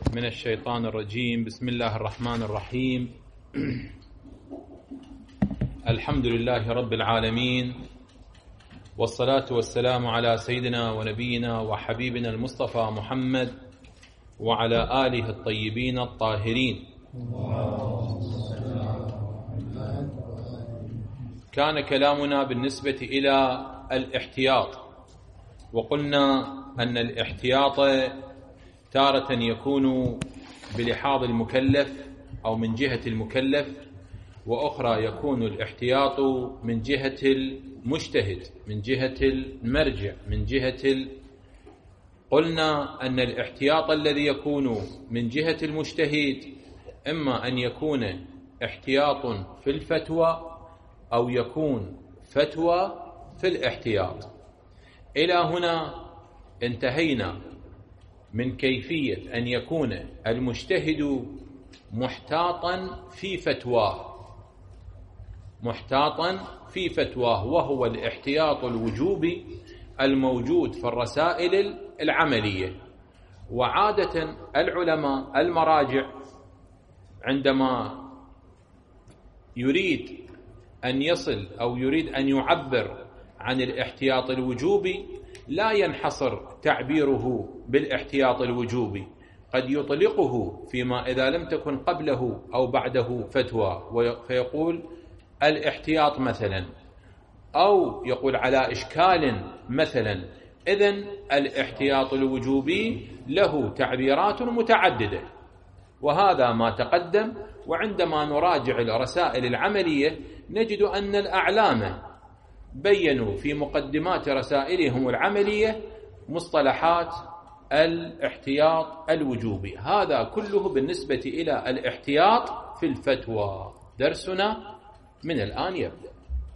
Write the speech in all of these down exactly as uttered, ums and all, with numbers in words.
من الشيطان الرجيم. بسم الله الرحمن الرحيم. الحمد لله رب العالمين، والصلاة والسلام على سيدنا ونبينا وحبيبنا المصطفى محمد وعلى آله الطيبين الطاهرين. كان كلامنا بالنسبة إلى الاحتياط، وقلنا أن الاحتياط تارة يكون بلحاظ المكلف أو من جهة المكلف، وأخرى يكون الاحتياط من جهة المجتهد، من جهة المرجع، من جهة ال... قلنا أن الاحتياط الذي يكون من جهة المجتهد إما أن يكون احتياط في الفتوى أو يكون فتوى في الاحتياط. إلى هنا انتهينا من كيفية أن يكون المجتهد محتاطا في فتواه، محتاطا في فتواه وهو الاحتياط الوجوبي الموجود في الرسائل العملية. وعادة العلماء المراجع عندما يريد أن يصل أو يريد أن يعبر عن الاحتياط الوجوبي لا ينحصر تعبيره بالاحتياط الوجوبي، قد يطلقه فيما إذا لم تكن قبله أو بعده فتوى، فيقول الاحتياط مثلا، أو يقول على إشكال مثلا. إذن الاحتياط الوجوبي له تعبيرات متعددة، وهذا ما تقدم. وعندما نراجع الرسائل العملية نجد أن الأعلام بيّنوا في مقدمات رسائلهم العملية مصطلحات الاحتياط الوجوبي. هذا كله بالنسبة إلى الاحتياط في الفتوى. درسنا من الآن يبدأ.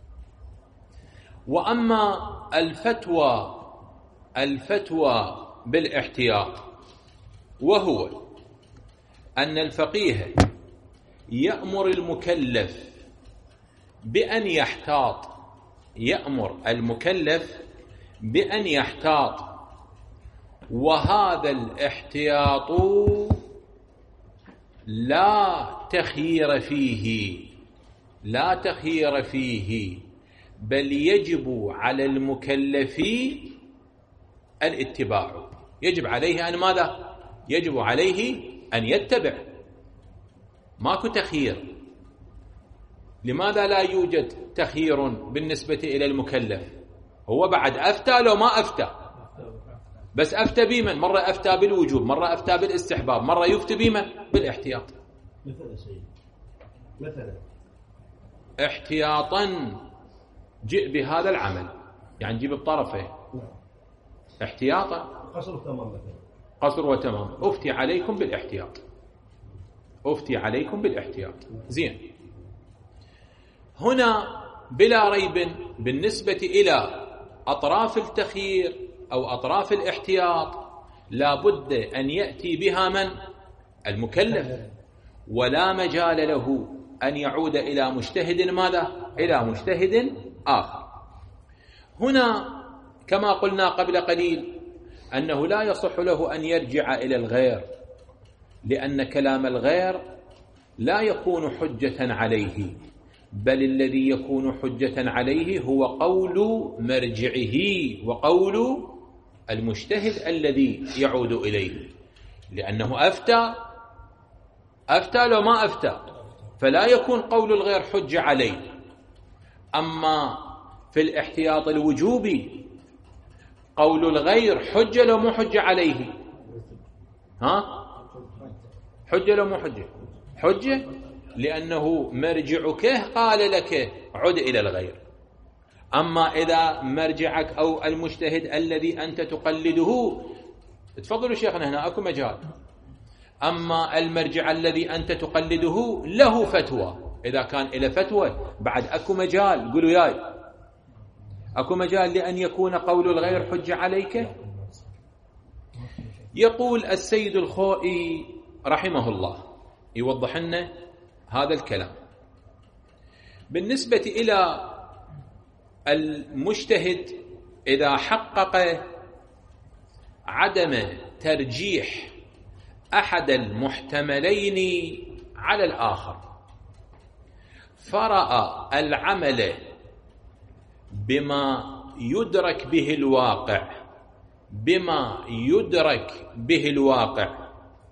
وأما الفتوى الفتوى بالاحتياط، وهو أن الفقيه يأمر المكلف بأن يحتاط، يأمر المكلف بأن يحتاط، وهذا الاحتياط لا تخيير فيه، لا تخيير فيه، بل يجب على المكلف الاتباع. يجب عليه أن ماذا؟ يجب عليه أن يتبع، ماكو تخيير. لماذا لا يوجد تخيير بالنسبة إلى المكلف؟ هو بعد أفتى لو ما أفتى، بس أفتى بمن؟ مرة أفتى بالوجوب، مرة أفتى بالاستحباب، مرة يفتى بمن؟ بالاحتياط. مثلا سيد مثلا احتياطا جئ بهذا العمل، يعني جيب بطرفه احتياطا، قصر وتمام، مثلا قصر وتمام، أفتي عليكم بالاحتياط، أفتي عليكم بالاحتياط. زين، هنا بلا ريب بالنسبة إلى أطراف التخيير أو أطراف الاحتياط لا بد أن يأتي بها من؟ المكلف، ولا مجال له أن يعود إلى مجتهد ماذا؟ إلى مجتهد آخر. هنا كما قلنا قبل قليل أنه لا يصح له أن يرجع إلى الغير، لأن كلام الغير لا يكون حجة عليه، بل الذي يكون حجة عليه هو قول مرجعه وقول المجتهد الذي يعود إليه، لأنه أفتى أفتى لو ما أفتى، فلا يكون قول الغير حجة عليه. أما في الاحتياط الوجوبي قول الغير حجة لو مو حجة عليه. ها؟ حجة لو مو حجة؟ حجة، لأنه مرجعك قال لك عد إلى الغير. أما إذا مرجعك أو المجتهد الذي أنت تقلده، تفضلوا شيخنا هنا أكو مجال. أما المرجع الذي أنت تقلده له فتوى، إذا كان إلى فتوى بعد أكو مجال، قولوا ياي، أكو مجال لأن يكون قول الغير حجة عليك. يقول السيد الخوئي رحمه الله يوضح لنا هذا الكلام بالنسبة إلى المجتهد إذا حقق عدم ترجيح أحد المحتملين على الآخر، فرأى العمل بما يدرك به الواقع بما يدرك به الواقع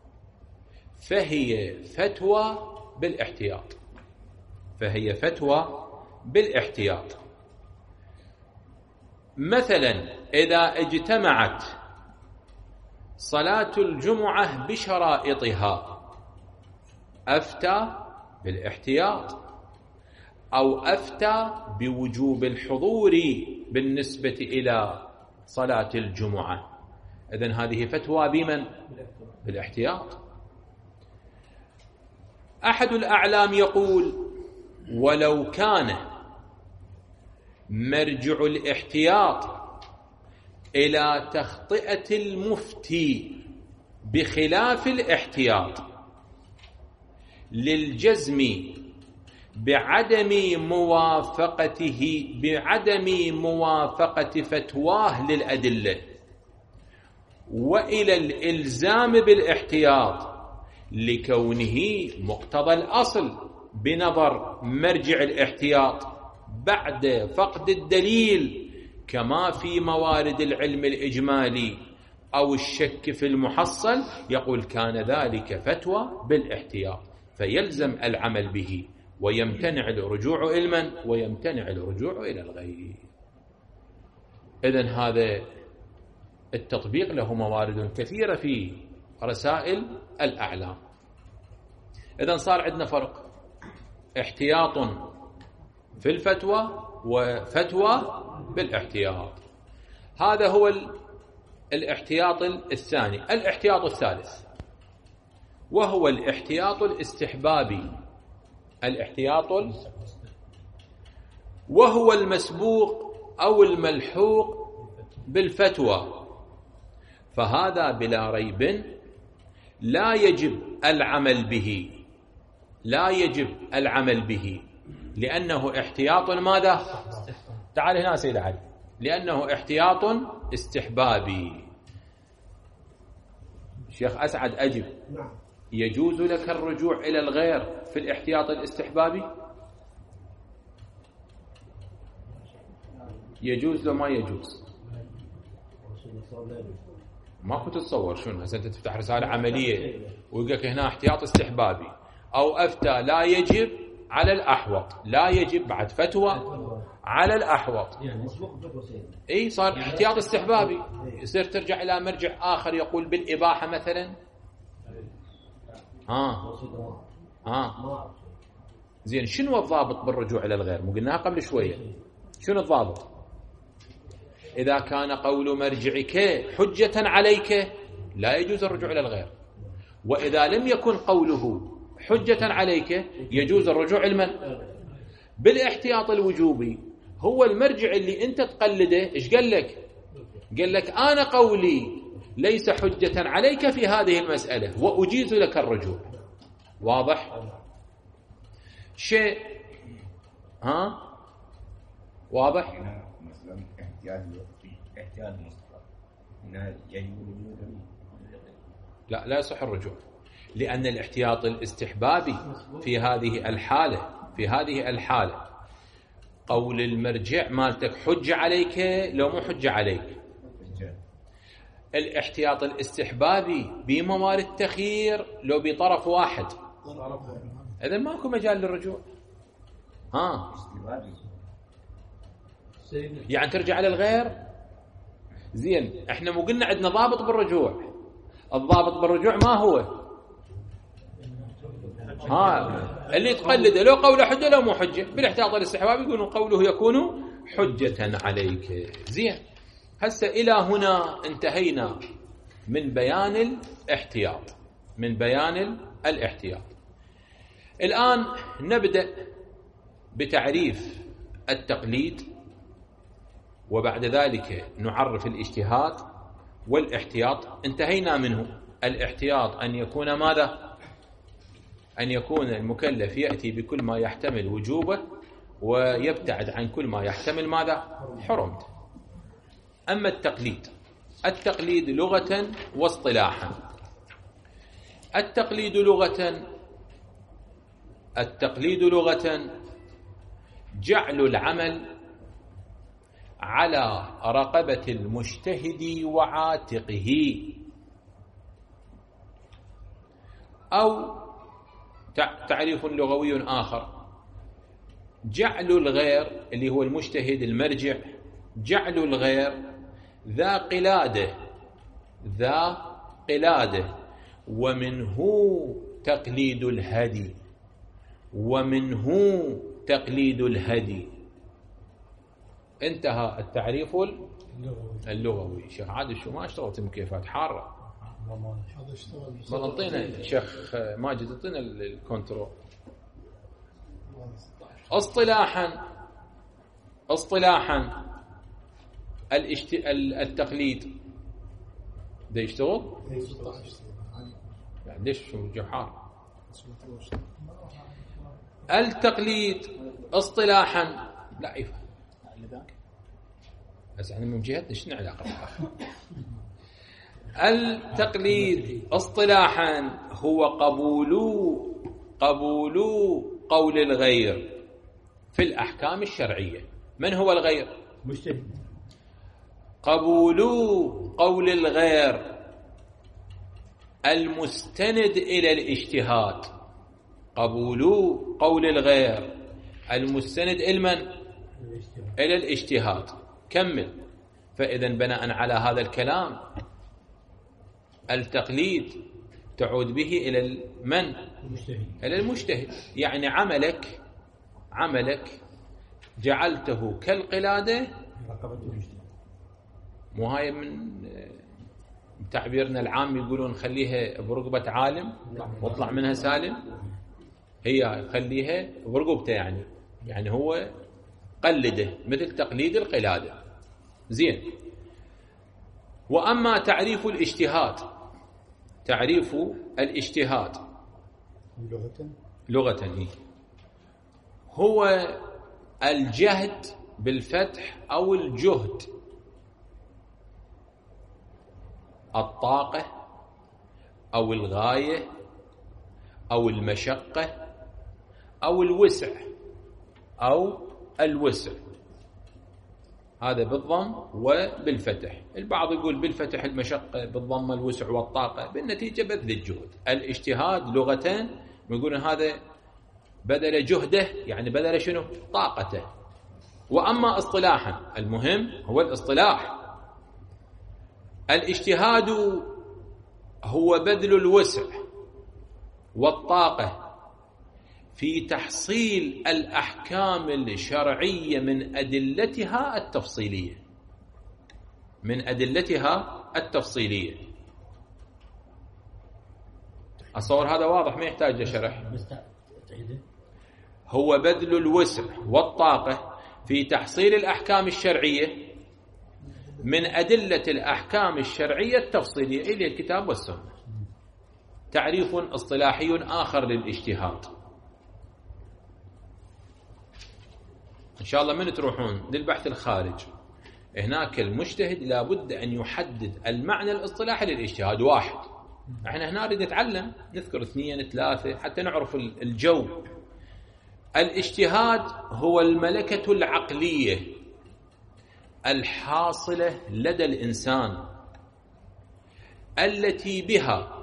فهي فتوى بالاحتياط فهي فتوى بالاحتياط. مثلا إذا اجتمعت صلاة الجمعة بشرائطها أفتى بالاحتياط، أو أفتى بوجوب الحضور بالنسبة إلى صلاة الجمعة. إذن هذه فتوى بمن؟ بالاحتياط. أحد الأعلام يقول: ولو كان مرجع الاحتياط إلى تخطئة المفتي بخلاف الاحتياط للجزم بعدم موافقته بعدم موافقة فتواه للأدلة، وإلى الإلزام بالاحتياط لكونه مقتضى الأصل بنظر مرجع الاحتياط بعد فقد الدليل، كما في موارد العلم الإجمالي أو الشك في المحصل، يقول كان ذلك فتوى بالاحتياط، فيلزم العمل به ويمتنع الرجوع إلى من؟ ويمتنع الرجوع إلى الغير. إذن هذا التطبيق له موارد كثيرة في رسائل الأعلام. إذن صار عندنا فرق: احتياط في الفتوى وفتوى بالاحتياط. هذا هو الاحتياط الثاني. الاحتياط الثالث وهو الاحتياط الاستحبابي، الاحتياط وهو المسبوق أو الملحوق بالفتوى، فهذا بلا ريب لا يجب العمل به لا يجب العمل به لأنه احتياط ماذا؟ تعال هنا سيد علي. لأنه احتياط استحبابي. شيخ أسعد أجب: يجوز لك الرجوع إلى الغير في الاحتياط الاستحبابي؟ يجوز لو ما يجوز؟ ما كنت تتصور شنو هسه انت تفتح رسالة عملية ويقولك هنا احتياط استحبابي، أو أفتى لا يجب على الأحوط، لا يجب بعد فتوى على الأحوط، اي صار احتياط استحبابي. يصير ترجع إلى مرجع آخر يقول بالإباحة مثلا. ها ها زين، شنو الضابط بالرجوع إلى الغير؟ مو قلناها قبل شوية. شنو الضابط؟ إذا كان قول مرجعك حجة عليك لا يجوز الرجوع إلى الغير، وإذا لم يكن قوله حجة عليك يجوز الرجوع إلى من؟ بالاحتياط الوجوبي هو المرجع اللي أنت تقلده. إيش قال لك؟ قال لك أنا قولي ليس حجة عليك في هذه المسألة وأجيز لك الرجوع. واضح؟ شيء ها واضح؟ مثلا احتياط احتياط مصطلح هنا يجب. لا لا يصح الرجوع، لأن الاحتياط الاستحبابي في هذه الحالة في هذه الحالة قول المرجع مالتك حجة عليك لو مو حجة عليك. الاحتياط الاستحبابي بموارد التخيير لو بطرف واحد، إذن ماكو مجال للرجوع. ها يعني ترجع على الغير. زين، احنا مو قلنا عندنا ضابط بالرجوع؟ الضابط بالرجوع ما هو؟ ها اللي تقلده لو قوله حجة لو مو حجة. بالاحتياط الاستحبابي يقولون قوله يكون حجة عليك. زين، هسه إلى هنا انتهينا من بيان الاحتياط من بيان الاحتياط. الآن نبدأ بتعريف التقليد، وبعد ذلك نعرف الاجتهاد والاحتياط. انتهينا منه. الاحتياط أن يكون ماذا؟ أن يكون المكلف يأتي بكل ما يحتمل وجوبه ويبتعد عن كل ما يحتمل ماذا؟ حرمته. أما التقليد التقليد لغة واصطلاحا، التقليد لغة التقليد لغة جعل العمل على رقبة المجتهد وعاتقه، أو تعريف لغوي آخر: جعل الغير اللي هو المجتهد المرجع، جعل الغير ذا قلادة ذا قلادة ومنه تقليد الهدي ومنه تقليد الهدي. انتهى التعريف اللغوي. شيخ عادل شو ما اشتغلت مكيفات حارة؟ ما انطينا شيخ ماجد، انطينا الكنترول. اصطلاحا اصطلاحا الاشت... التقليد ده يشتغل؟ يعني ليش شو جحار؟ التقليد اصطلاحا لا يفهم. بس احنا من جهتنا شنو علاقه بالاخر؟ التقليد اصطلاحا هو قبول قبول قول الغير في الأحكام الشرعية. من هو الغير؟ مجتهد. قبول قول الغير المستند إلى الاجتهاد. قبول قول الغير المستند إلى من؟ إلى الاجتهاد. كمل. فإذا بناء على هذا الكلام التقليد تعود به إلى من؟ المجتهد. إلى المجتهد. يعني عملك عملك جعلته كالقلادة، مو هاي من تعبيرنا العام يقولون خليها برقبة عالم واطلع منها سالم. هي خليها برقبته، يعني يعني هو قلده مثل تقليد القلادة. زين. وأما تعريف الاجتهاد، تعريف الاجتهاد لغة لغة إيه؟ هو الجهد بالفتح أو الجهد، الطاقة أو الغاية أو المشقة أو الوسع أو الوسع. هذا بالضم وبالفتح. البعض يقول بالفتح المشقة، بالضم الوسع والطاقة، بالنتيجة بذل الجهد. الاجتهاد لغة يقولون هذا بدل جهده، يعني بدل شنو؟ طاقته. وأما اصطلاحا المهم هو الاصطلاح. الاجتهاد هو بذل الوسع والطاقة في تحصيل الأحكام الشرعية من أدلتها التفصيلية من أدلتها التفصيلية. أصور هذا واضح ما يحتاج لشرح. هو بذل الوسع والطاقة في تحصيل الأحكام الشرعية من أدلة الأحكام الشرعية التفصيلية إلى الكتاب والسنة. تعريف اصطلاحي آخر للاجتهاد. إن شاء الله من تروحون للبحث الخارج هناك المجتهد لابد أن يحدد المعنى الاصطلاحي للاجتهاد. واحد، احنا هنا نريد نتعلم، نذكر اثنين ثلاثة حتى نعرف الجو. الاجتهاد هو الملكة العقلية الحاصلة لدى الإنسان التي بها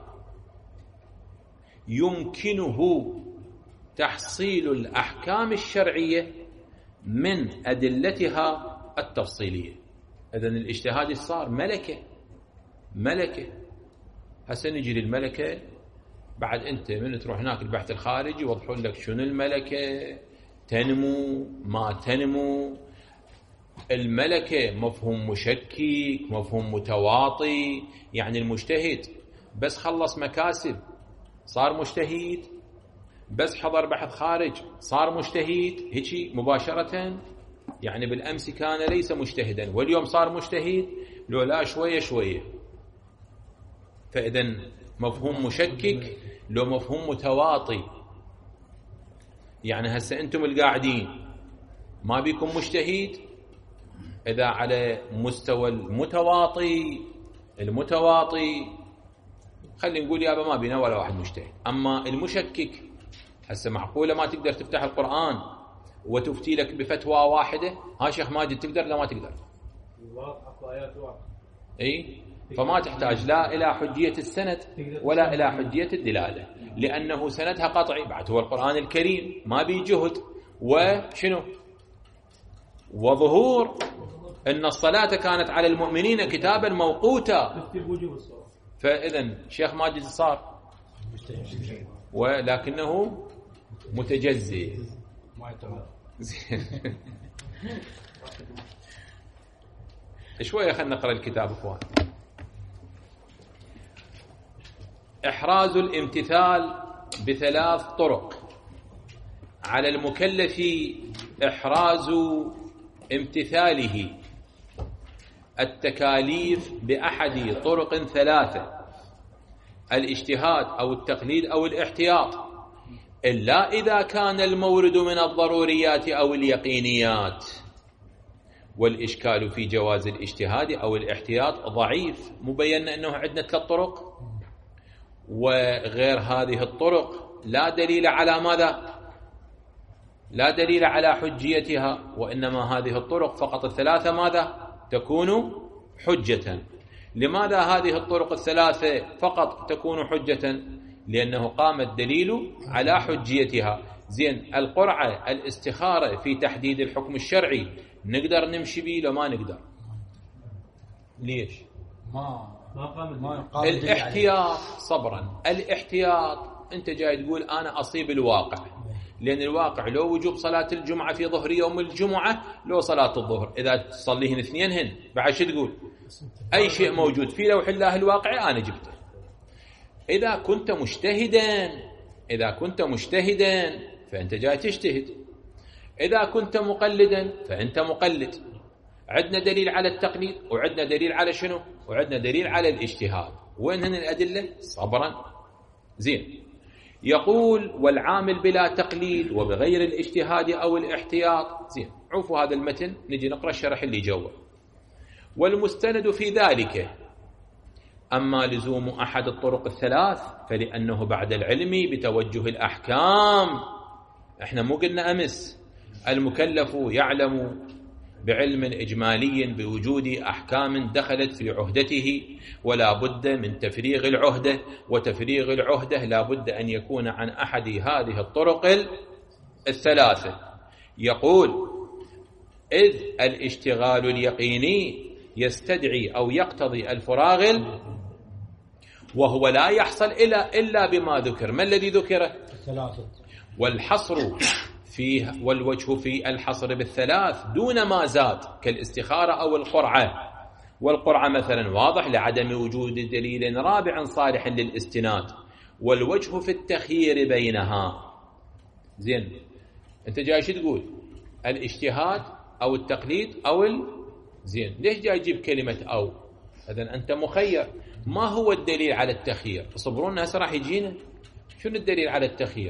يمكنه تحصيل الأحكام الشرعية من أدلتها التفصيلية. إذن الاجتهاد صار ملكة ملكة. هسه نجي للملكة. بعد أنت من تروح هناك البحث الخارجي يوضحون لك شنو الملكة، تنمو ما تنمو. الملكة مفهوم مشكك، مفهوم متواطي. يعني المجتهد بس خلص مكاسب صار مجتهد، بس حضر بحث خارج صار مجتهد هيك مباشرة. يعني بالأمس كان ليس مجتهدا واليوم صار مجتهد، لو لا شوية شوية. فإذن مفهوم مشكك لو مفهوم متواطي. يعني هسه أنتم القاعدين ما بيكم مجتهد إذا على مستوى المتواطي المتواطي خلي نقول يابا ما بينا ولا واحد مجتهد. أما المشكك هسه معقولة ما تقدر تفتح القرآن وتفتي لك بفتوى واحدة؟ ها شيخ ماجد تقدر لا ما تقدر؟ اي فما تحتاج لا إلى حجية السند ولا إلى حجية الدلالة، لأنه سندها قطعي، بعد هو القرآن الكريم ما بي جهد وشنو وظهور أن الصلاة كانت على المؤمنين كتابا موقوتا. فإذا شيخ ماجد صار ولكنه متجزئ. شوية خلنا نقرأ الكتاب اخوان. إحراز الامتثال بثلاث طرق. على المكلف إحراز امتثاله التكاليف بأحد طرق ثلاثة: الاجتهاد أو التقليد أو الاحتياط، إلا إذا كان المورد من الضروريات أو اليقينيات. والإشكال في جواز الاجتهاد أو الاحتياط ضعيف، مبين أنه عندنا ثلاث طرق، وغير هذه الطرق لا دليل على ماذا؟ لا دليل على حجيتها، وإنما هذه الطرق فقط الثلاثة ماذا؟ تكون حجة. لماذا هذه الطرق الثلاثة فقط تكون حجة؟ لأنه قام الدليل على حجيتها. زين، القرعة الاستخارة في تحديد الحكم الشرعي نقدر نمشي به لو ما نقدر؟ ليش؟ ما ما قام ما الاحتياط صبرا. الاحتياط أنت جاي تقول أنا أصيب الواقع، لأن الواقع لو وجوب صلاة الجمعة في ظهر يوم الجمعة لو صلاة الظهر إذا تصليهن اثنينهن بعد شو تقول؟ أي شيء موجود في لوح الله الواقعي أنا جبته. إذا كنت مجتهدا إذا كنت مجتهدا فأنت جاي تجتهد. إذا كنت مقلدا فأنت مقلد. عندنا دليل على التقليد وعندنا دليل على شنو؟ وعندنا دليل على الاجتهاد. وين هن الأدلة؟ صبرا. زين، يقول والعامل بلا تقليد وبغير الاجتهاد أو الاحتياط. زين، عوفوا هذا المتن نجي نقرأ الشرح اللي جوه. والمستند في ذلك أما لزوم أحد الطرق الثلاث فلأنه بعد العلم بتوجه الأحكام. احنا مو قلنا أمس المكلف يعلم بعلم إجمالي بوجود أحكام دخلت في عهدته، ولا بد من تفريغ العهدة، وتفريغ العهدة لا بد أن يكون عن أحد هذه الطرق الثلاثة. يقول إذ الاشتغال اليقيني يستدعي أو يقتضي الفراغ، وهو لا يحصل إلا إلا بما ذكر. ما الذي ذكره؟ الثلاثة. والحصر فيه، والوجه في الحصر بالثلاث دون ما زاد كالاستخارة أو القرعة. والقرعة مثلا واضح لعدم وجود دليل رابع صالح للاستناد، والوجه في التخيير بينها. زين، أنت جاي شو تقول؟ الاجتهاد أو التقليد أو ال... زين، ليش جاي يجيب كلمة أو؟ إذن أنت مخير. ما هو الدليل على التخيير؟ تصبرون هسه راح يجينا. شنو الدليل على التخيير؟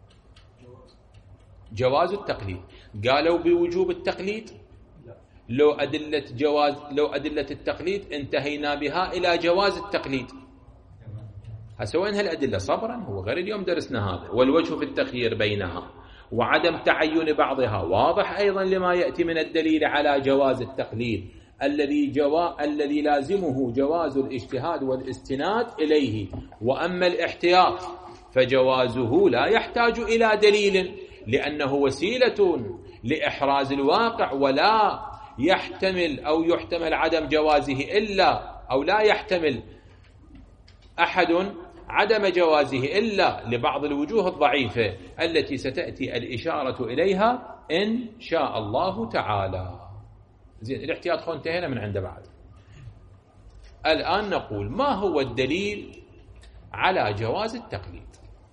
جواز التقليد. قالوا بوجوب التقليد؟ لو أدلة جواز لو أدلة التقليد انتهينا بها إلى جواز التقليد. هسه وين هالأدلة؟ صبرا، هو غير اليوم درسنا هذا. والوجه في التخيير بينها وعدم تعين بعضها واضح أيضا لما يأتي من الدليل على جواز التقليد الذي جوا... الذي لازمه جواز الاجتهاد والاستناد إليه. وأما الاحتياط فجوازه لا يحتاج إلى دليل، لأنه وسيلة لإحراز الواقع، ولا يحتمل أو يحتمل عدم جوازه إلا أو لا يحتمل أحد عدم جوازه إلا لبعض الوجوه الضعيفة التي ستأتي الإشارة إليها إن شاء الله تعالى. زين، الاحتياط خو انتهينا من عنده. بعد الآن نقول ما هو الدليل على جواز التقليد؟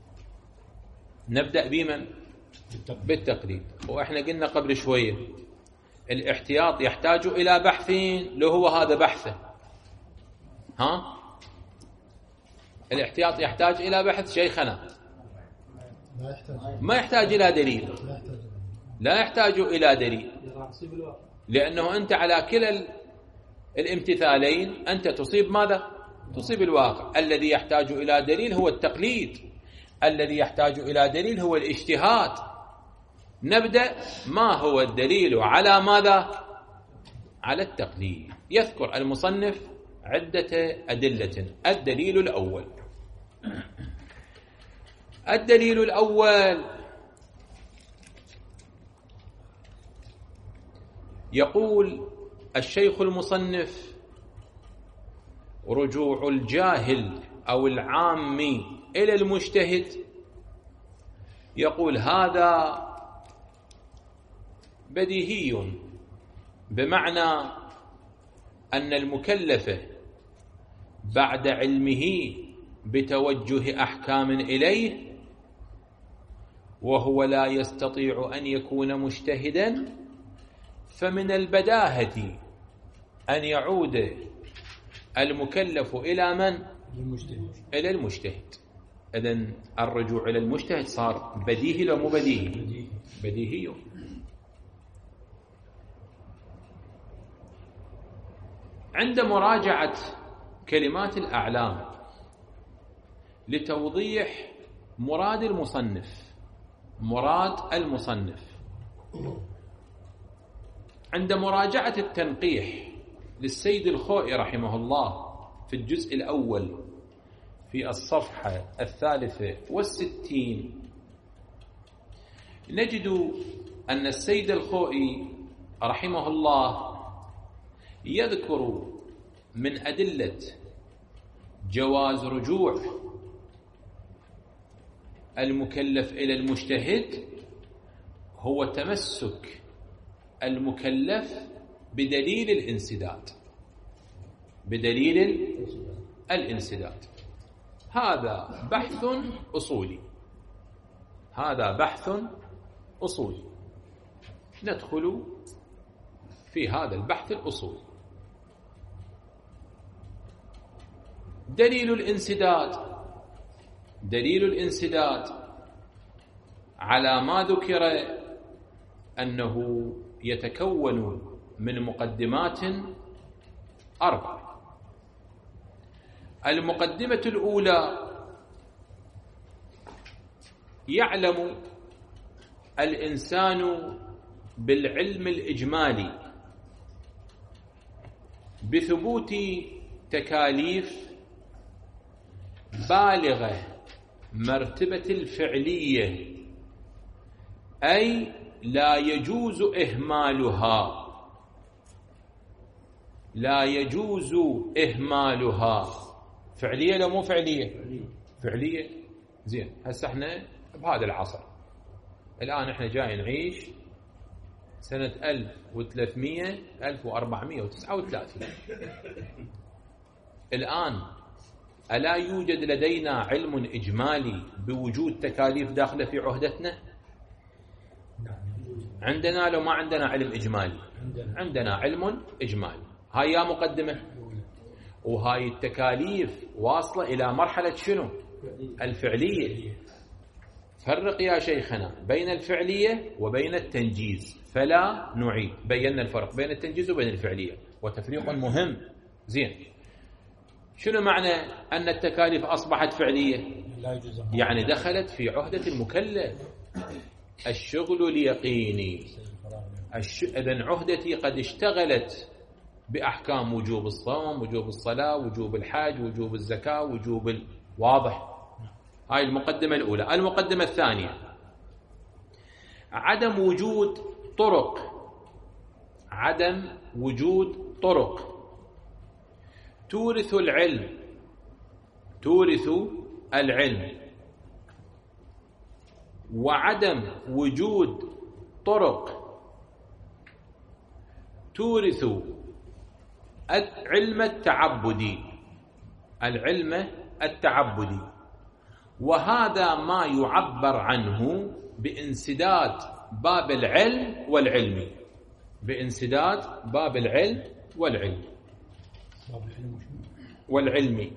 نبدأ بمن؟ بالتقليد. وإحنا قلنا قبل شوية الاحتياط يحتاج إلى بحثين، لو هو هذا بحثه. ها؟ الاحتياط يحتاج إلى بحث شيخنا؟ ما يحتاج إلى دليل. لا يحتاج إلى دليل، لأنه أنت على كلا الامتثالين أنت تصيب ماذا؟ تصيب الواقع. الذي يحتاج إلى دليل هو التقليد، الذي يحتاج إلى دليل هو الاجتهاد. نبدأ. ما هو الدليل على ماذا؟ على التقليد. يذكر المصنف عدة أدلة. الدليل الأول، الدليل الأول يقول الشيخ المصنف: رجوع الجاهل أو العامي إلى المجتهد. يقول هذا بديهي، بمعنى أن المكلف بعد علمه بتوجه أحكام إليه وهو لا يستطيع أن يكون مجتهدا، فمن البداهة أن يعود المكلف إلى من؟ المجتهد. إلى المجتهد. إذن الرجوع إلى المجتهد صار بديهي لو مو بديهي؟ بديهي. بديهي. عند مراجعة كلمات الأعلام لتوضيح مراد المصنف، مراد المصنف عند مراجعة التنقيح للسيد الخوئي رحمه الله في الجزء الأول في الصفحة الثالثة والستين، نجد أن السيد الخوئي رحمه الله يذكر من أدلة جواز رجوع المكلف إلى المجتهد هو تمسك المكلف بدليل الانسداد، بدليل الانسداد. هذا بحث أصولي، هذا بحث أصولي، ندخل في هذا البحث الأصولي. دليل الانسداد، دليل الانسداد على ما ذكر أنه يتكون من مقدمات أربعة. المقدمة الأولى: يعلم الإنسان بالعلم الإجمالي بثبوت تكاليف بالغة مرتبة الفعلية، أي لا يجوز إهمالها، لا يجوز إهمالها. فعلية لو مو فعلية؟ فعلية. زين، هسه احنا بهذا العصر الآن احنا جاي نعيش سنة ألف وثلاثمئة ألف وأربعمئة وتسعة وثلاثين. الآن ألا يوجد لدينا علم إجمالي بوجود تكاليف داخلة في عهدتنا؟ عندنا لو ما عندنا علم إجمالي؟ عندنا علم إجمالي. هاي يا مقدمة، وهاي التكاليف واصلة إلى مرحلة شنو؟ الفعلية. فرق يا شيخنا بين الفعلية وبين التنجيز، فلا نعيد. بينا الفرق بين التنجيز وبين الفعلية، وتفريق مهم. زين، شنو معنى أن التكاليف أصبحت فعلية؟ يعني دخلت في عهدة المكلف. الشغل اليقيني، الش... إذن عهدتي قد اشتغلت بأحكام وجوب الصوم، وجوب الصلاة، وجوب الحج، وجوب الزكاة، وجوب ال... واضح. هاي المقدمة الأولى. المقدمة الثانية: عدم وجود طرق، عدم وجود طرق تورث العلم، تورث العلم، وعدم وجود طرق تورث العلم التعبدي، العلم التعبدي. وهذا ما يعبر عنه بانسداد باب العلم والعلم، بانسداد باب العلم والعلم والعلم.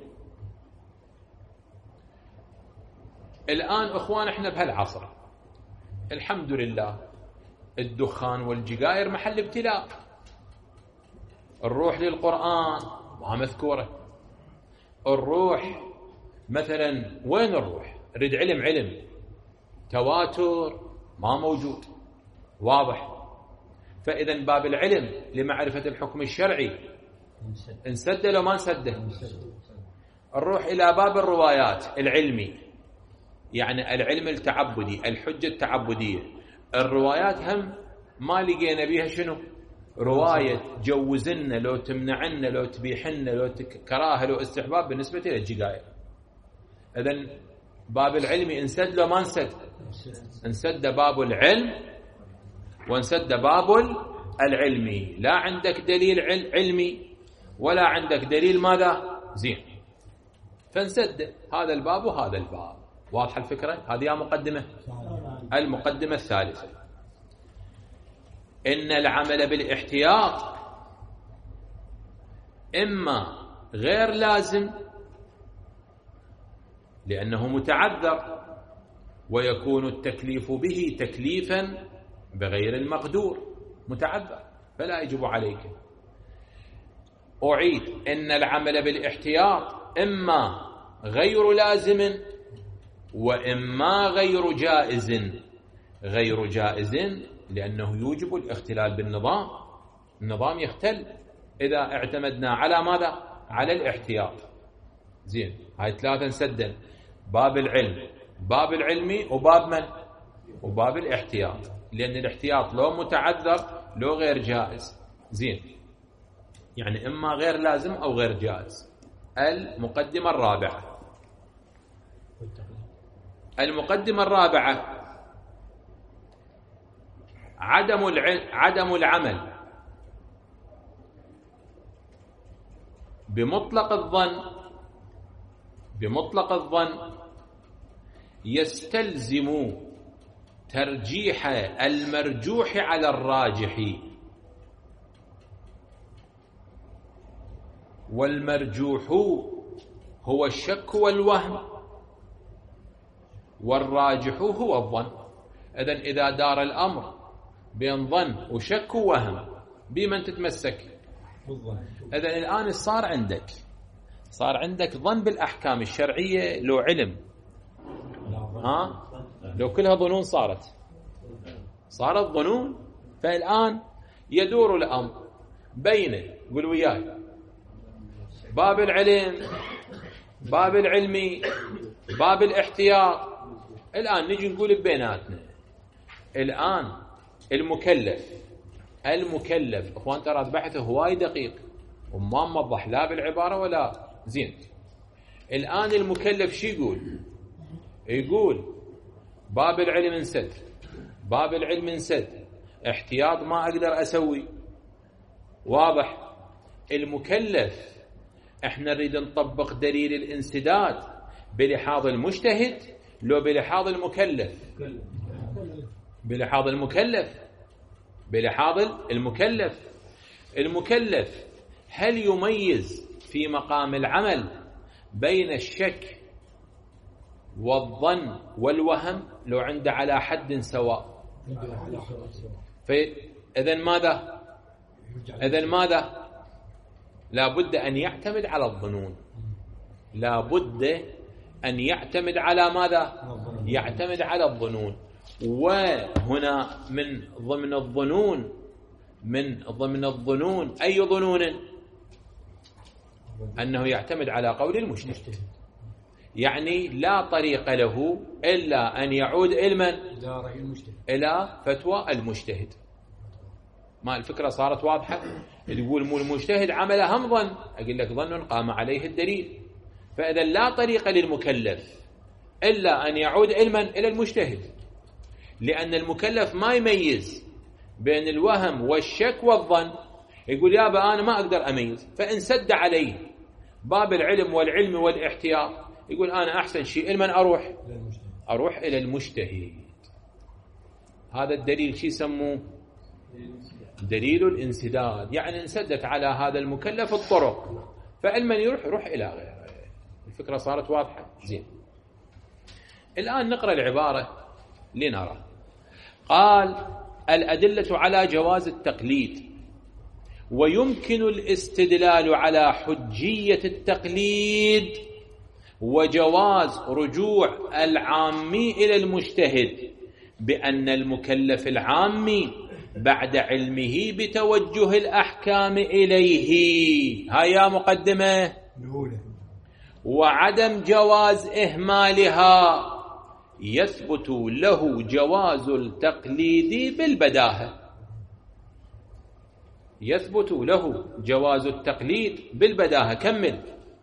الآن أخوان احنا بهالعصر الحمد لله الدخان والجزائر محل ابتلاء. الروح للقرآن ما مذكورة، الروح مثلا وين الروح؟ نريد علم علم تواتر ما موجود واضح. فإذا باب العلم لمعرفة الحكم الشرعي انسد لو ما انسده. نروح إلى باب الروايات العلمي، يعني العلم التعبدي، الحجة التعبدية. الروايات هم ما لقينا بيها شنو؟ رواية جوزنا لو تمنعنا لو تبيحنا لو كراهة لو استحباب بالنسبة للجقائر. إذن باب العلم انسد لو ما انسد؟ انسد باب العلم وانسد باب العلمي. لا عندك دليل علمي ولا عندك دليل ماذا؟ زين، فانسد هذا الباب وهذا الباب. واضحة الفكرة؟ هذه مقدمة. المقدمة الثالثة إن العمل بالاحتياط إما غير لازم لأنه متعذر ويكون التكليف به تكليفا بغير المقدور، متعذر فلا يجب عليك. أعيد إن العمل بالاحتياط إما غير لازم وإما غير جائز. غير جائز لأنه يوجب الاختلال بالنظام، النظام يختل إذا اعتمدنا على ماذا؟ على الاحتياط. زين، هاي ثلاثة نسدن: باب العلم، باب العلمي، وباب من؟ وباب الاحتياط، لأن الاحتياط لو متعذر لو غير جائز. زين، يعني إما غير لازم أو غير جائز. المقدمة الرابعة المقدمة الرابعة عدم عدم العمل بمطلق الظن بمطلق الظن يستلزم ترجيح المرجوح على الراجح، والمرجوح هو الشك والوهم، والراجح هو الظن. إذن إذا دار الأمر بين ظن وشك ووهم بمن تتمسك؟ إذن الآن صار عندك صار عندك ظن بالأحكام الشرعية لو علم، ها؟ لو كلها ظنون صارت صارت ظنون. فالآن يدور الأمر بين، قل وياي، باب العلم، باب العلمي، باب الاحتياط. الآن نجي نقول بيناتنا الآن المكلف المكلف اخوان ترى بحثه هواي دقيق وما موضح لا بالعبارة ولا زين. الآن المكلف شو يقول؟ يقول باب العلم انسد، باب العلم انسد، احتياط ما أقدر أسوي. واضح؟ المكلف احنا نريد نطبق دليل الانسداد بلحاظ المجتهد لو بلحاظ المكلف؟ بلحاظ المكلف بلحاظ المكلف المكلف هل يميز في مقام العمل بين الشك والظن والوهم لو عنده على حد سواء؟ فإذن ماذا؟ إذن ماذا؟ لا بد أن يعتمد على الظنون، لا بد أن يعتمد على ماذا؟ يعتمد على الظنون. وهنا من ضمن الظنون من ضمن الظنون أي ظنون؟ أنه يعتمد على قول المجتهد، يعني لا طريق له إلا أن يعود علما إلى فتوى المجتهد. ما الفكرة صارت واضحة؟ يقول مو المجتهد عمل هم ظن، أقول لك ظن قام عليه الدليل. فإذا لا طريق للمكلف إلا أن يعود علما إلى المجتهد، لأن المكلف ما يميز بين الوهم والشك والظن. يقول يابا أنا ما أقدر أميز، فإن سد عليه باب العلم والعلم والاحتياط يقول أنا أحسن شيء لمن أروح أروح إلى المجتهد. هذا الدليل شي يسموه؟ دليل الانسداد، يعني انسدت على هذا المكلف الطرق، فعلما يروح يروح إلى غيره. الفكرة صارت واضحة؟ زين. الآن نقرأ العبارة لنرى. قال الأدلة على جواز التقليد ويمكن الاستدلال على حجية التقليد وجواز رجوع العامي إلى المجتهد بأن المكلف العامي بعد علمه بتوجه الأحكام إليه، هيا مقدمة، وعدم جواز إهمالها يثبت له جواز التقليد بالبداهة، يثبت له جواز التقليد بالبداهة. كمل.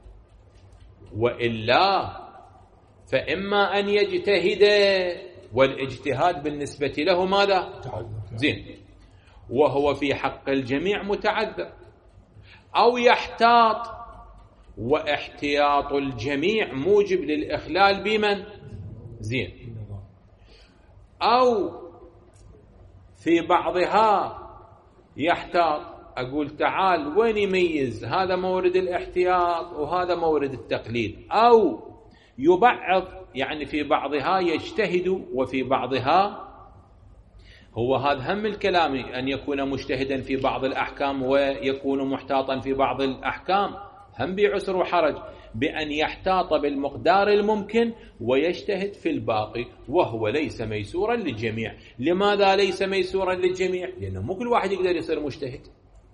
وإلا فإما أن يجتهد، والاجتهاد بالنسبة له ماذا؟ زين، وهو في حق الجميع متعذر، أو يحتاط، واحتياط الجميع موجب للإخلال بمن؟ زين، أو في بعضها يحتاط، أقول تعال وين يميز هذا مورد الاحتياط وهذا مورد التقليد، أو يبعض، يعني في بعضها يجتهد وفي بعضها، هو هذا هم الكلام، أن يكون مجتهدا في بعض الأحكام ويكون محتاطا في بعض الأحكام، هم بعسر وحرج، بأن يحتاط بالمقدار الممكن ويجتهد في الباقي، وهو ليس ميسورا للجميع. لماذا ليس ميسورا للجميع؟ لأنه مو كل واحد يقدر يصير مجتهد.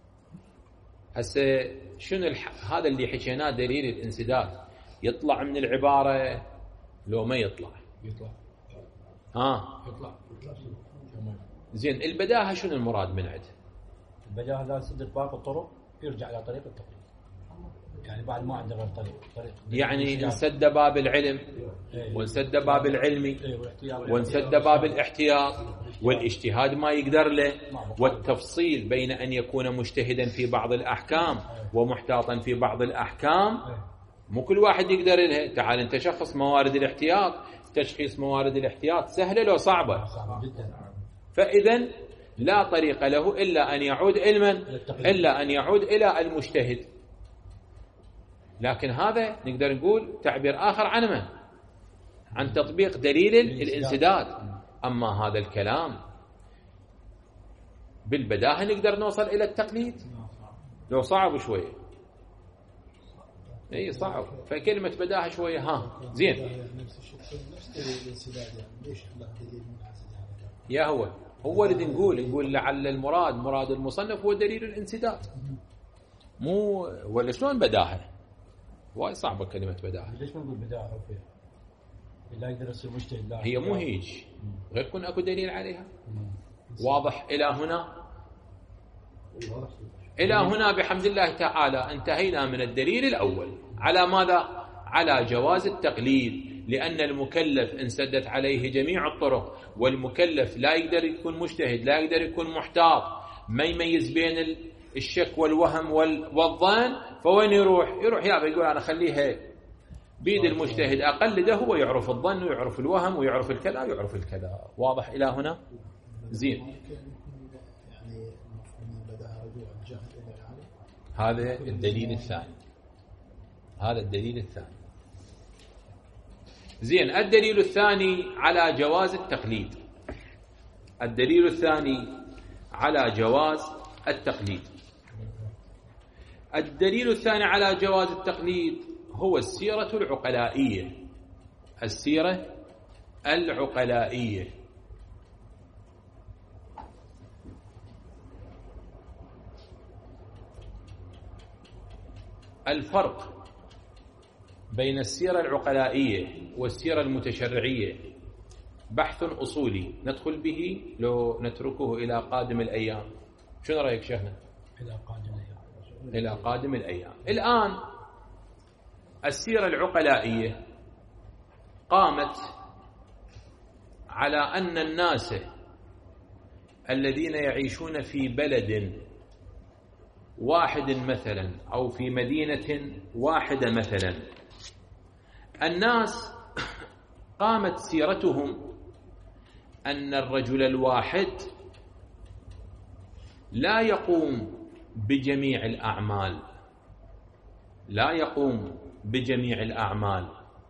هسه شنو الح... هذا اللي حكيناه دليل الانسداد، يطلع من العبارة لو ما يطلع؟ يطلع. ها يطلع. زين، البداهة شنو المراد من عنده؟ البداهة لا تسد باقي الطرق، يرجع إلى طريق التقليد، يعني بعد ما عنده غير طريق طريق يعني انسد باب العلم وانسد باب العلمي وانسد باب الاحتياط، والاجتهاد ما يقدر له، والتفصيل بين أن يكون مجتهدا في بعض الأحكام ومحتاطا في بعض الأحكام مو كل واحد يقدر له. تعال انت شخص موارد الاحتياط، تشخيص موارد الاحتياط سهلة لو صعبة؟ فإذا لا طريق له إلا أن يعود علما، إلا أن يعود إلى المجتهد. لكن هذا نقدر نقول تعبير آخر عن من؟ عن تطبيق دليل الانسداد. أما هذا الكلام بالبداهة نقدر نوصل إلى التقليد، لو صعب شوية، اي صعب، فكلمة بداهة شوية. ها زين، يا هو هو اللي نقول نقول لعل المراد مراد المصنف هو دليل الانسداد، مو ولا شلون بداهة؟ وايد صعبة كلمة بداهة. ليش ما نقول بداهة فيها؟ لا يقدر يصير مجتهد، لا هي مو هيج، غير كون اكو دليل عليها. واضح إلى هنا؟ إلى هنا بحمد الله تعالى انتهينا من الدليل الأول على ماذا؟ على جواز التقليد، لأن المكلف انسدت عليه جميع الطرق، والمكلف لا يقدر يكون مجتهد، لا يقدر يكون محتاط، ما يميز بين الشك والوهم والظن، فوين يروح؟ يروح يابا يقول أنا خليها بيد المجتهد، أقلده هو يعرف الظن ويعرف الوهم ويعرف الكذا ويعرف الكذا. واضح إلى هنا؟ زين، هذا الدليل الثاني، هذا الدليل الثاني. زين، الدليل الثاني على جواز التقليد، الدليل الثاني على جواز التقليد الدليل الثاني على جواز التقليد هو السيرة العقلائية، السيرة العقلائية. الفرق بين السيرة العقلائية والسيرة المتشرعية بحث أصولي ندخل به لو نتركه إلى قادم الأيام. شنو رأيك شيخنا؟ إلى قادم الأيام. إلى قادم الأيام. الآن السيرة العقلائية قامت على أن الناس الذين يعيشون في بلد واحد مثلا أو في مدينة واحدة مثلا، الناس قامت سيرتهم أن الرجل الواحد لا يقوم بجميع الأعمال، لا يقوم بجميع الأعمال،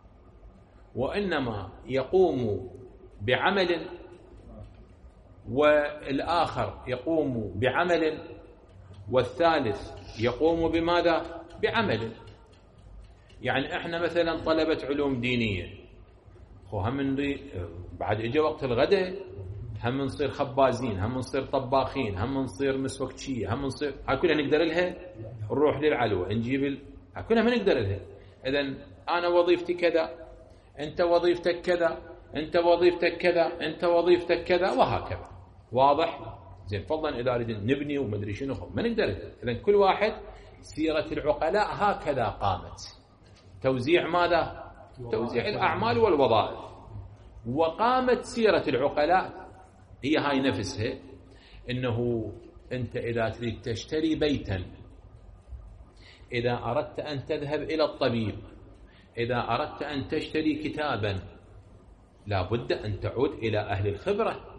وإنما يقوم بعمل والآخر يقوم بعمل، والثالث يقوم بماذا؟ بعمل. يعني احنا مثلا طلبة علوم دينية، هم بعد اجى وقت الغداء هم نصير خبازين، هم نصير طباخين، هم نصير مسوكشية، هم نصير هاي كلها نقدر لها، نروح للعلوة نجيب ال... هاي كلها ما نقدر لها. اذا انا وظيفتي كذا، انت وظيفتك كذا، انت وظيفتك كذا، انت وظيفتك كذا، وهكذا. واضح؟ زين. فضلا اذا اريد نبني ومدري شنو ما نقدر لها. اذا كل واحد سيرة العقلاء هكذا قامت. توزيع ماذا؟ توزيع الأعمال والوظائف. وقامت سيرة العقلاء هي هاي نفسها، إنه أنت إذا تريد تشتري بيتا، إذا أردت أن تذهب إلى الطبيب، إذا أردت أن تشتري كتابا، لا بد أن تعود إلى أهل الخبرة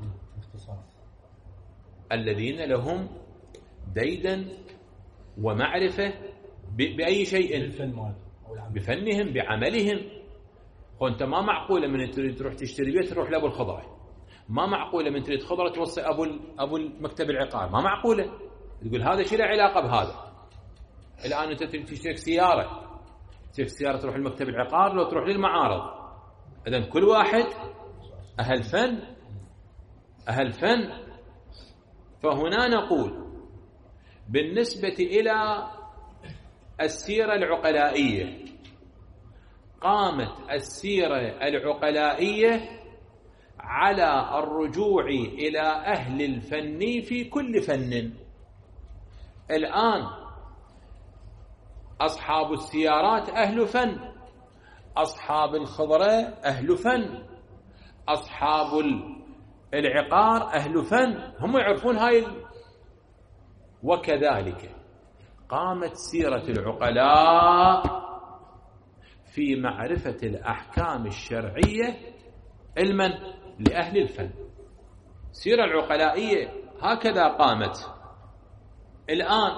الذين لهم ديدا ومعرفة بأي شيء، بفنهم بعملهم. وانت ما معقوله من تريد تروح تشتري بيت تروح لابو الخضره، ما معقوله من تريد خضره توصي ابو ابو المكتب العقار، ما معقوله. تقول هذا شيء له علاقه بهذا. الان انت تريد تشتري سياره، تشتري سياره تروح المكتب العقار لو تروح للمعارض. اذا كل واحد اهل فن، اهل فن. فهنا نقول بالنسبه الى السيرة العقلائية، قامت السيرة العقلائية على الرجوع إلى أهل الفن في كل فن. الآن أصحاب السيارات أهل فن، أصحاب الخضرة أهل فن، أصحاب العقار أهل فن، هم يعرفون هاي. وكذلك قامت سيرة العقلاء في معرفة الأحكام الشرعية علما لأهل الفن. سيرة العقلائية هكذا قامت. الآن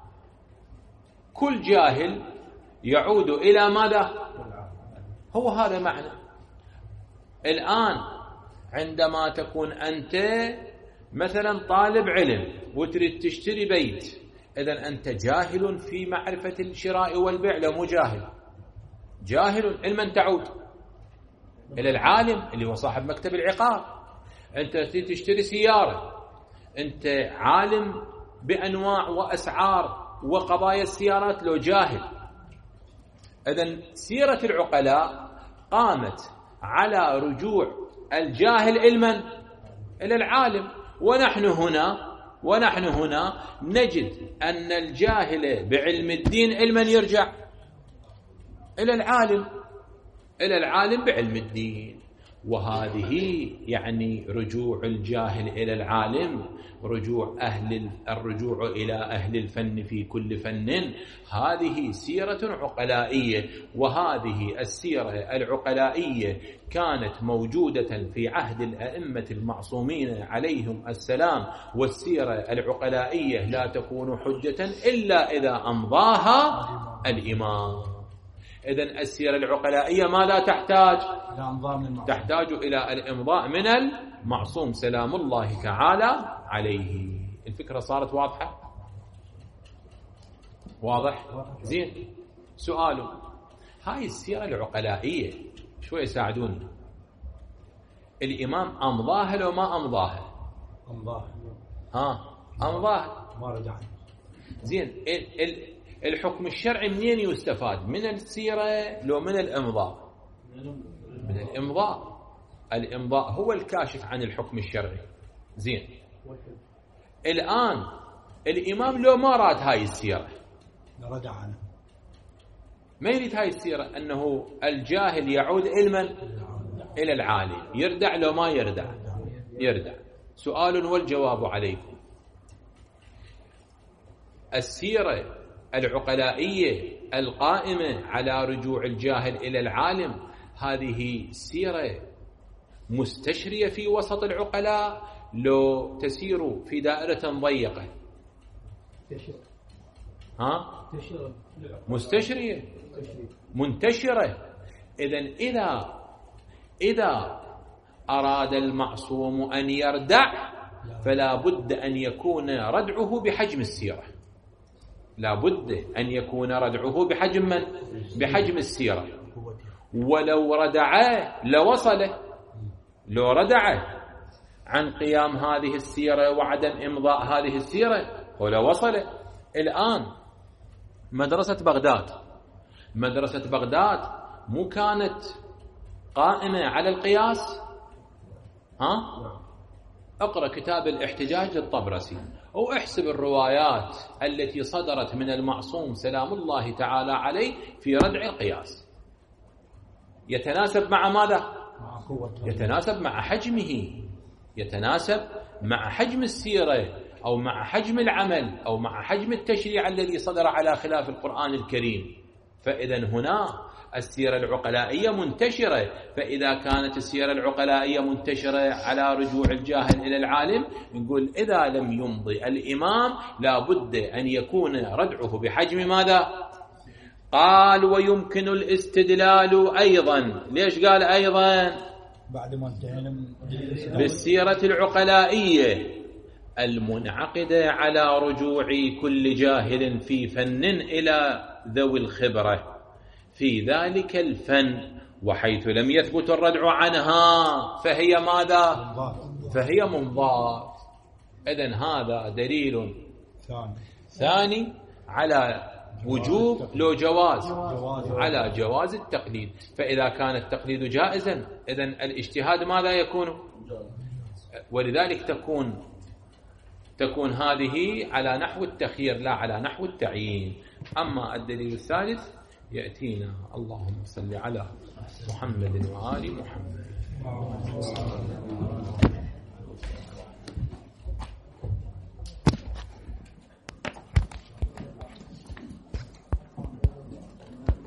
كل جاهل يعود إلى ماذا؟ هو هذا معنى. الآن عندما تكون أنت مثلا طالب علم وتريد تشتري بيت، إذن أنت جاهل في معرفة الشراء والبيع، لا مو جاهل، جاهل. علما تعود إلى العالم اللي هو صاحب مكتب العقار. أنت تشتري سيارة، أنت عالم بأنواع وأسعار وقضايا السيارات، لو جاهل. إذن سيرة العقلاء قامت على رجوع الجاهل علما إلى العالم. ونحن هنا ونحن هنا نجد أن الجاهل بعلم الدين علما يرجع إلى العالم، إلى العالم بعلم الدين. وهذه يعني رجوع الجاهل إلى العالم، رجوع أهل الرجوع إلى أهل الفن في كل فن، هذه سيرة عقلائية. وهذه السيرة العقلائية كانت موجودة في عهد الأئمة المعصومين عليهم السلام. والسيرة العقلائية لا تكون حجة إلا إذا أمضاها الإمام. إذن السيرة العقلائية ماذا تحتاج؟ تحتاج إلى الإمضاء من المعصوم سلام الله تعالى عليه. الفكرة صارت واضحة؟ واضح؟ زين. سؤاله، هاي السيرة العقلائية شوي يساعدوني، الإمام أمضاها لو ما أمضاها؟ أمضاها. ها أمضاها ما رجع. زين. ال ال الحكم الشرعي منين يستفاد؟ من السيرة لو من الإمضاء؟ من الإمضاء. الإمضاء هو الكاشف عن الحكم الشرعي. زين. الآن الإمام لو ما راد هاي السيرة، رجع عنه، ما يريد هاي السيرة، أنه الجاهل يعود علما إلى العالم، يردع لو ما يردع؟ يردع. سؤال والجواب عليكم. السيرة العقلائية القائمة على رجوع الجاهل إلى العالم، هذه سيرة مستشرية في وسط العقلاء لو تسير في دائرة ضيقة؟ ها؟ مستشرية منتشرة. إذن إذا إذا أراد المعصوم أن يردع فلا بد أن يكون ردعه بحجم السيرة. لابد أن يكون ردعه بحجم من؟ بحجم السيرة. ولو ردعه لوصله، لو ردعه عن قيام هذه السيرة وعدم إمضاء هذه السيرة ولو وصله. الآن مدرسة بغداد، مدرسة بغداد مو كانت قائمة على القياس؟ ها؟ اقرأ كتاب الاحتجاج للطبرسي أو احسب الروايات التي صدرت من المعصوم سلام الله تعالى عليه في ردع القياس. يتناسب مع ماذا؟ يتناسب مع حجمه، يتناسب مع حجم السيرة أو مع حجم العمل أو مع حجم التشريع الذي صدر على خلاف القرآن الكريم. فإذا هنا السيرة العقلائية منتشرة، فإذا كانت السيرة العقلائية منتشرة على رجوع الجاهل إلى العالم، نقول إذا لم يمضي الإمام لابد أن يكون ردعه بحجم ماذا؟ قال ويمكن الاستدلال أيضا. ليش قال أيضا؟ بعد ما انتهينا بالسيرة العقلائية المنعقدة على رجوع كل جاهل في فن إلى ذوي الخبرة في ذلك الفن، وحيث لم يثبت الردع عنها فهي ماذا؟ فهي منضات. إذن هذا دليل ثاني على وجوب لو جواز، على جواز التقليد. فإذا كان التقليد جائزا إذن الاجتهاد ماذا يكون؟ ولذلك تكون تكون هذه على نحو التخيير لا على نحو التعيين. أما الدليل الثالث يأتينا. اللهم صل على محمد وآل محمد.